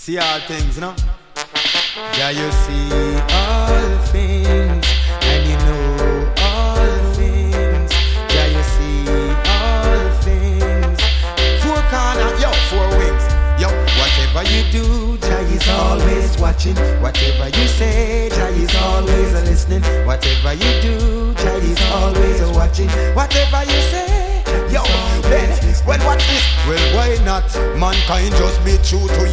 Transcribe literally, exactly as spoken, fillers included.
See all things, no? Yeah, you see all things, and you know all things. Yeah, you see all things. Four corner, yo, four wings. Yo, whatever you do, Jah is always watching. Whatever you say, Jah is always listening. Whatever you do, Jah is always watching. Whatever you say, yo, then, well, watch this. Well, why not? Mankind just be true to you.